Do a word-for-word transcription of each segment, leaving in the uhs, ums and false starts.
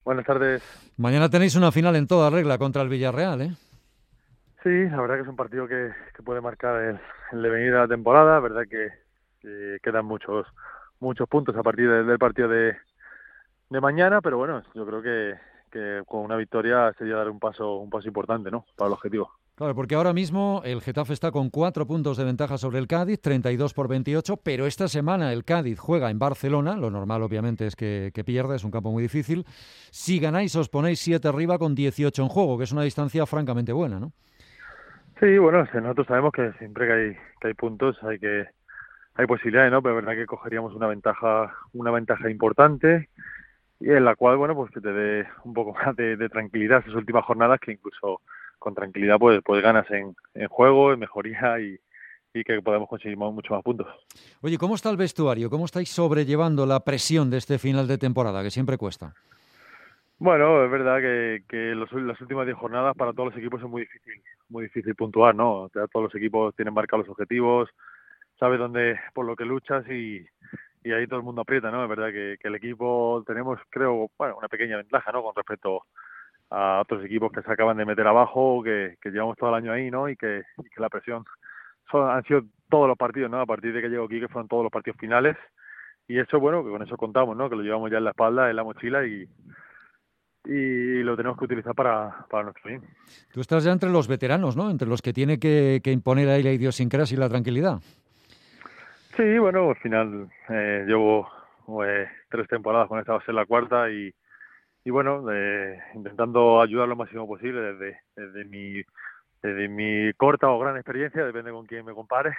Buenas tardes. Mañana tenéis una final en toda regla contra el Villarreal, ¿eh? Sí, la verdad que es un partido que, que puede marcar el, el devenir de la temporada. La verdad que, que quedan muchos muchos puntos a partir del, del partido de, de mañana, pero bueno, yo creo que, que con una victoria sería dar un paso un paso importante, ¿no? Para el objetivo. Claro, porque ahora mismo el Getafe está con cuatro puntos de ventaja sobre el Cádiz, treinta y dos por veintiocho, pero esta semana el Cádiz juega en Barcelona, lo normal obviamente es que, que pierda, es un campo muy difícil. Si ganáis os ponéis siete arriba con dieciocho en juego, que es una distancia francamente buena, ¿no? Sí, bueno, sí, nosotros sabemos que siempre que hay que hay puntos hay que hay posibilidades, ¿no? Pero es verdad que cogeríamos una ventaja una ventaja importante y en la cual, bueno, pues que te dé un poco más de, de tranquilidad esas últimas jornadas, que incluso con tranquilidad pues, pues ganas en, en juego, en mejoría y, y que podemos conseguir muchos más puntos. Oye, ¿cómo está el vestuario? ¿Cómo estáis sobrellevando la presión de este final de temporada, que siempre cuesta? Bueno, es verdad que, que los, las últimas diez jornadas para todos los equipos es muy difícil, muy difícil puntuar, ¿no? O sea, todos los equipos tienen marcados los objetivos, sabes dónde por lo que luchas y, y ahí todo el mundo aprieta, ¿no? Es verdad que, que el equipo tenemos, creo, bueno, una pequeña ventaja, ¿no? Con respecto a otros equipos que se acaban de meter abajo, que, que llevamos todo el año ahí, ¿no? Y que, y que la presión son, han sido todos los partidos, ¿no? A partir de que llego aquí, que fueron todos los partidos finales. Y eso, bueno, que con eso contamos, ¿no? Que lo llevamos ya en la espalda, en la mochila y, y lo tenemos que utilizar para, para nuestro bien. Tú estás ya entre los veteranos, ¿no? Entre los que tiene que, que imponer ahí la idiosincrasia y la tranquilidad. Sí, bueno, al final eh, llevo eh, tres temporadas con esta, va a ser la cuarta y, y bueno, eh, intentando ayudar lo máximo posible desde, desde mi desde mi corta o gran experiencia, depende con quién me compare,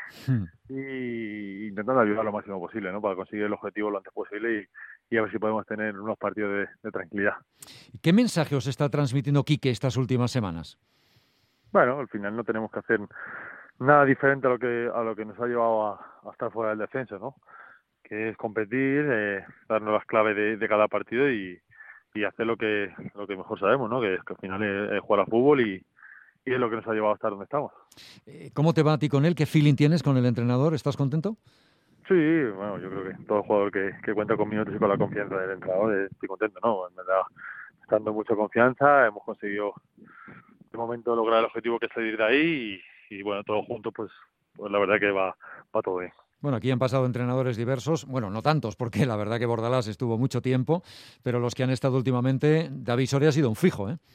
y intentando ayudar lo máximo posible, ¿no? Para conseguir el objetivo lo antes posible y, y a ver si podemos tener unos partidos de, de tranquilidad. ¿Qué mensaje os está transmitiendo Quique estas últimas semanas? Bueno, al final no tenemos que hacer nada diferente a lo que a lo que nos ha llevado a, a estar fuera del descenso, ¿no? Que es competir, eh, darnos las claves de, de cada partido y, y hacer lo que lo que mejor sabemos, ¿no? Que, es que al final es, es jugar a fútbol y, y es lo que nos ha llevado a estar donde estamos. Eh, ¿Cómo te va a ti con él? ¿Qué feeling tienes con el entrenador? ¿Estás contento? Sí, bueno, yo creo que todo jugador que, que cuenta con minutos y con la confianza del entrenador, eh, estoy contento, ¿no? En verdad, está dando mucha confianza, hemos conseguido de momento lograr el objetivo que es salir de ahí y, y bueno, todos juntos, pues, pues la verdad que va, va todo bien. Bueno, aquí han pasado entrenadores diversos, bueno, no tantos, porque la verdad que Bordalás estuvo mucho tiempo, pero los que han estado últimamente, David Soria ha sido un fijo, ¿eh?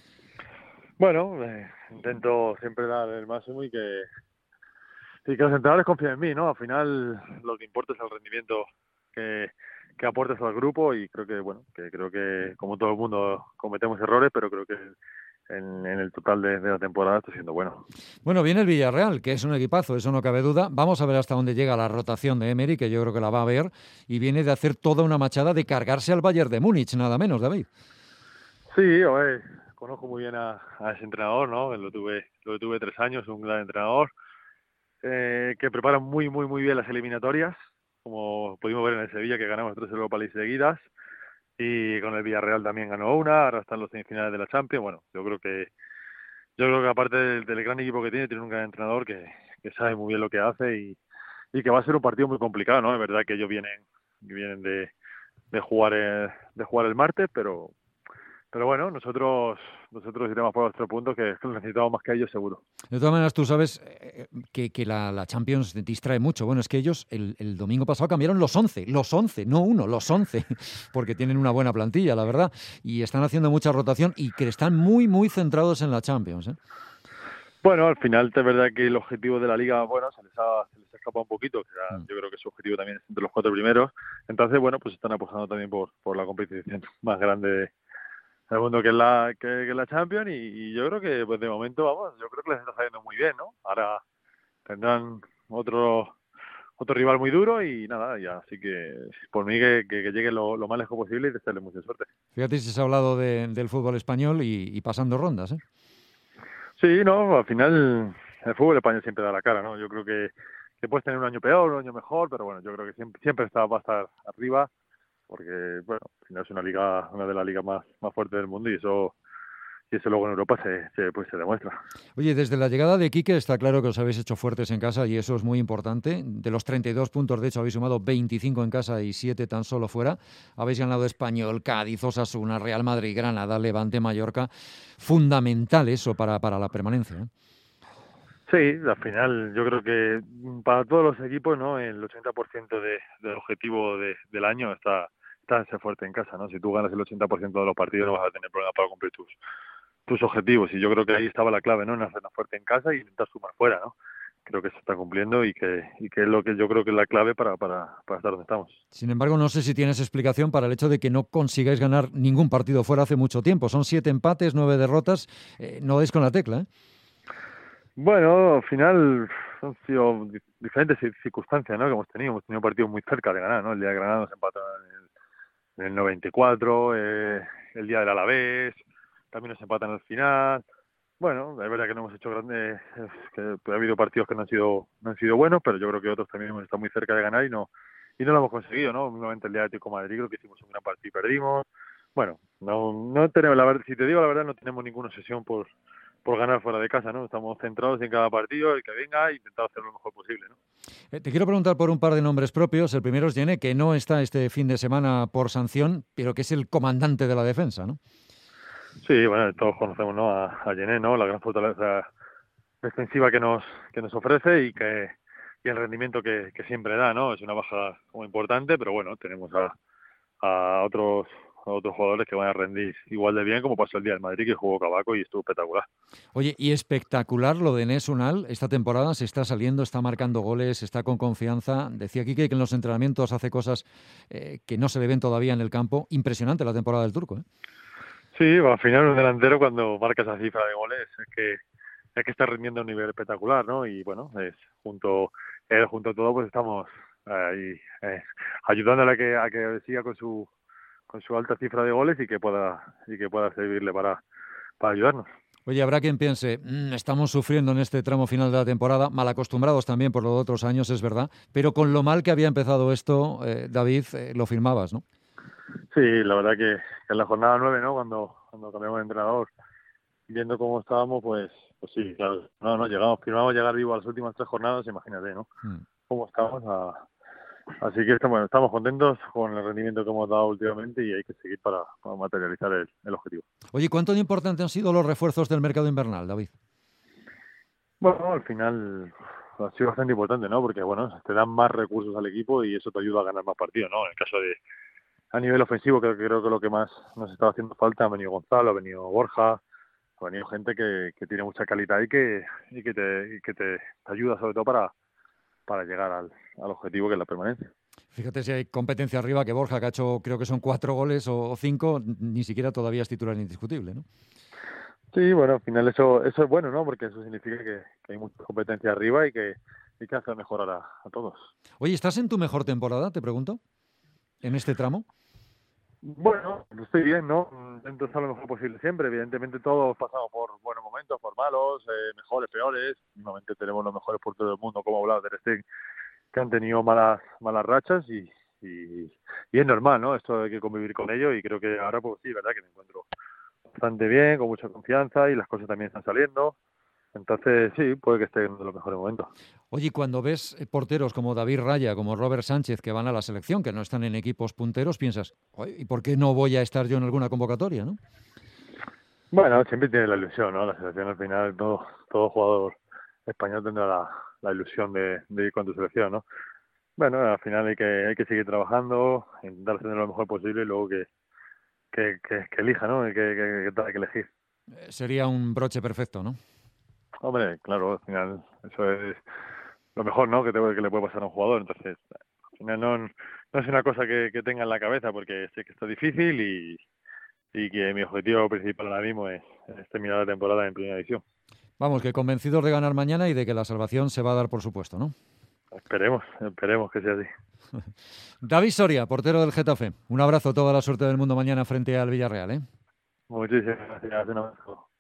Bueno, eh, intento siempre dar el máximo y que, y que los entrenadores confíen en mí, ¿no? Al final lo que importa es el rendimiento que, que aportes al grupo y creo que, bueno, que creo que como todo el mundo cometemos errores, pero creo que en, en el total de, de la temporada está siendo bueno. Bueno, viene el Villarreal, que es un equipazo, eso no cabe duda. Vamos a ver hasta dónde llega la rotación de Emery, que yo creo que la va a ver, y viene de hacer toda una machada de cargarse al Bayern de Múnich, nada menos, David. Sí, a ver, conozco muy bien a, a ese entrenador, ¿no? Lo tuve, lo tuve tres años, un gran entrenador, eh, que prepara muy, muy, muy bien las eliminatorias, como pudimos ver en el Sevilla, que ganamos tres Europa League seguidas, y con el Villarreal también ganó una, ahora están los semifinales de la Champions. Bueno, yo creo que yo creo que aparte del, del gran equipo que tiene, tiene un gran entrenador que, que sabe muy bien lo que hace y, y que va a ser un partido muy complicado, ¿no? Es verdad que ellos vienen vienen de, de jugar el, de jugar el martes, pero pero bueno, nosotros nosotros iremos por los tres puntos que lo necesitamos más que ellos seguro. De todas maneras, tú sabes eh, que, que la, la, Champions distrae mucho. Bueno, es que ellos el, el domingo pasado cambiaron los once, los once, no uno, los once, porque tienen una buena plantilla, la verdad, y están haciendo mucha rotación y que están muy, muy centrados en la Champions, ¿eh? Bueno, al final es verdad que el objetivo de la liga, bueno, se les ha, se les ha escapado un poquito, que era, Mm. yo creo que su objetivo también es entre los cuatro primeros. Entonces, bueno, pues están apostando también por, por la competición más grande de, del mundo que es la, que, que es la Champions y, y yo creo que pues de momento, vamos, yo creo que les está saliendo muy bien, ¿no? Ahora tendrán otro otro rival muy duro y nada, ya, así que por mí que, que, que llegue lo, lo más lejos posible y desearle mucha suerte. Fíjate si se ha hablado de, del fútbol español y, y pasando rondas, ¿eh? Sí, no, al final el fútbol español siempre da la cara, ¿no? Yo creo que, que puedes tener un año peor, un año mejor, pero bueno, yo creo que siempre, siempre está, va a estar arriba, porque, bueno, al final es una liga, una de las ligas más, más fuertes del mundo y eso, y eso luego en Europa se, se, pues se demuestra. Oye, desde la llegada de Quique está claro que os habéis hecho fuertes en casa y eso es muy importante. De los treinta y dos puntos, de hecho, habéis sumado veinticinco en casa y siete tan solo fuera. Habéis ganado Español, Cádiz, Osasuna, Real Madrid, Granada, Levante, Mallorca. Fundamental eso para, para la permanencia, ¿eh? Sí, al final yo creo que para todos los equipos, ¿no? El ochenta por ciento de, del objetivo de, del año está, está en ser fuerte en casa, ¿no? Si tú ganas el ochenta por ciento de los partidos no vas a tener problemas para cumplir tus, tus objetivos, y yo creo que ahí estaba la clave, ¿no? En hacernos fuerte en casa y intentar sumar fuera, ¿no? Creo que se está cumpliendo y que y que es lo que yo creo que es la clave para, para, para estar donde estamos. Sin embargo, no sé si tienes explicación para el hecho de que no consigáis ganar ningún partido fuera hace mucho tiempo. Son siete empates, nueve derrotas. Eh, no dais con la tecla, ¿eh? Bueno, al final han sido di- diferentes cir- circunstancias, ¿no? Que hemos tenido. Hemos tenido partidos muy cerca de ganar, ¿no? El día de Granada nos empataron en el, en el noventa y cuatro, eh, el día del Alavés, también nos empatan al final. Bueno, es verdad que no hemos hecho grandes, eh, que ha habido partidos que no han sido no han sido buenos, pero yo creo que otros también hemos estado muy cerca de ganar y no y no lo hemos conseguido, ¿no? Nuevamente el día de Atlético de Madrid creo que hicimos un gran partido y perdimos. Bueno, no no tenemos la verdad, si te digo la verdad, no tenemos ninguna obsesión por por ganar fuera de casa, ¿no? Estamos centrados en cada partido, el que venga, e intentar hacer lo mejor posible, ¿no? Eh, te quiero preguntar por un par de nombres propios. El primero es Yené, que no está este fin de semana por sanción, pero que es el comandante de la defensa, ¿no? Sí, bueno, todos conocemos, ¿no? A, a Yené, ¿no? La gran fortaleza defensiva que nos que nos ofrece y que y el rendimiento que, que siempre da, ¿no? Es una baja muy importante, pero bueno, tenemos a, a otros a otros jugadores que van a rendir igual de bien, como pasó el día del Madrid, que jugó Cabaco y estuvo espectacular. Oye, y espectacular lo de Enes Unal. Esta temporada se está saliendo, está marcando goles, está con confianza. Decía Quique que en los entrenamientos hace cosas eh, que no se le ven todavía en el campo. Impresionante la temporada del turco, ¿eh? Sí, al final un delantero cuando marca esa cifra de goles es que es que está rindiendo a un nivel espectacular, ¿no? Y bueno, es junto él junto a todo pues estamos ahí eh, ayudándole a que a que siga con su con su alta cifra de goles y que pueda y que pueda servirle para para ayudarnos. Oye, habrá quien piense, "Mm, estamos sufriendo en este tramo final de la temporada, mal acostumbrados también por los otros años, es verdad, pero con lo mal que había empezado esto, eh, David, eh, lo firmabas, ¿no?" Sí, la verdad que en la jornada nueve, ¿no? Cuando cuando cambiamos de entrenador, viendo cómo estábamos, pues pues sí, claro, no, no llegamos, firmamos llegar vivo a las últimas tres jornadas, imagínate, ¿no? Mm. Cómo estamos a Así que estamos, estamos contentos con el rendimiento que hemos dado últimamente y hay que seguir para, para materializar el, el objetivo. Oye, ¿cuánto de importante han sido los refuerzos del mercado invernal, David? Bueno, al final ha sido bastante importante, ¿no? Porque, bueno, te dan más recursos al equipo y eso te ayuda a ganar más partidos, ¿no? En el caso de, a nivel ofensivo, creo, creo que lo que más nos estaba haciendo falta, ha venido Gonzalo, ha venido Borja, ha venido gente que, que tiene mucha calidad y que, y que, te, y que te, te ayuda sobre todo para, para llegar al, al objetivo que es la permanencia. Fíjate si hay competencia arriba, que Borja, que ha hecho creo que son cuatro goles o, o cinco, ni siquiera todavía es titular indiscutible, ¿no? Sí, bueno, al final eso eso es bueno, ¿no? Porque eso significa que, que hay mucha competencia arriba y que, y que hace mejorar a, a todos. Oye, ¿estás en tu mejor temporada, te pregunto, en este tramo? Bueno, estoy bien, ¿no? Intento estar lo mejor posible siempre. Evidentemente todos pasamos por buenos momentos, por malos, eh, mejores, peores. Últimamente tenemos los mejores porteros del mundo, como hablaba Ter Stegen, que han tenido malas malas rachas y, y, y es normal, ¿no? Esto hay que convivir con ello y creo que ahora, pues sí, verdad que me encuentro bastante bien, con mucha confianza y las cosas también están saliendo. Entonces, sí, puede que esté en uno de los mejores momentos. Oye, cuando ves eh, porteros como David Raya, como Robert Sánchez, que van a la selección, que no están en equipos punteros, piensas, "Oye, ¿y por qué no voy a estar yo en alguna convocatoria, no?" Bueno, siempre tiene la ilusión, ¿no? La selección al final, todo, todo jugador español tendrá la, la ilusión de, de ir con tu selección, ¿no? Bueno, al final hay que hay que seguir trabajando, intentar hacer lo mejor posible y luego que, que, que, que elija, ¿no? Que, que, que, que elegir. Eh, sería un broche perfecto, ¿no? Hombre, claro, al final eso es lo mejor, ¿no? Que, te, que le puede pasar a un jugador. Entonces, al final no, no es una cosa que, que tenga en la cabeza porque sé que está difícil y, y que mi objetivo principal ahora mismo es, es terminar la temporada en primera división. Vamos, que convencidos de ganar mañana y de que la salvación se va a dar, por supuesto, ¿no? Esperemos, esperemos que sea así. David Soria, portero del Getafe. Un abrazo, toda la suerte del mundo mañana frente al Villarreal, ¿eh? Muchísimas gracias. Un abrazo.